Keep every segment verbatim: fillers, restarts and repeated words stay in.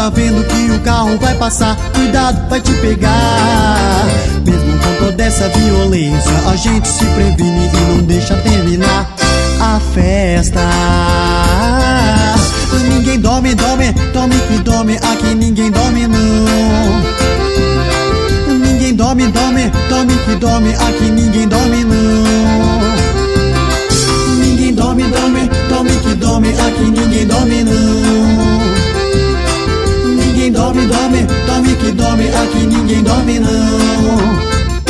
tá vendo que o carro vai passar? Cuidado, vai te pegar. Mesmo com toda essa violência, a gente se previne e não deixa terminar a festa. Ninguém dorme, dorme, dorme que dorme, aqui ninguém dorme não. Ninguém dorme, dorme, dorme que dorme, aqui ninguém dorme não. Ninguém dorme, dorme, dorme que dorme, aqui ninguém dorme não. Ninguém dorme, dorme, dorme que dorme, aqui ninguém dorme não.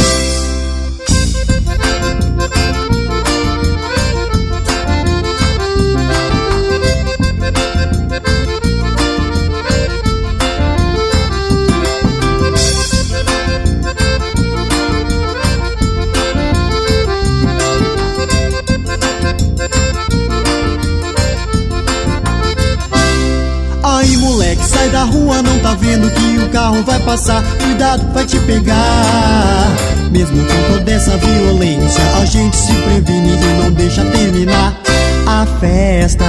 Aí moleque, sai da rua, não tá vendo que o carro vai passar? Cuidado, vai te pegar. Mesmo com toda essa violência, a gente se previne e não deixa terminar a festa.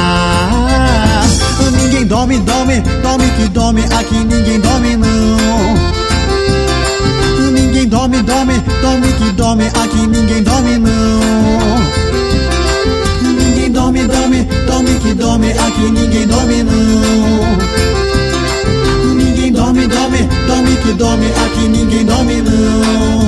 Ninguém dorme, dorme, dorme que dorme, aqui ninguém dorme não. Ninguém dorme, dorme, dorme que dorme, aqui ninguém dorme não. Ninguém dorme, dorme, dorme que dorme, aqui ninguém dorme não. Ninguém dorme, dorme, dorme que dorme, aqui ninguém dorme não.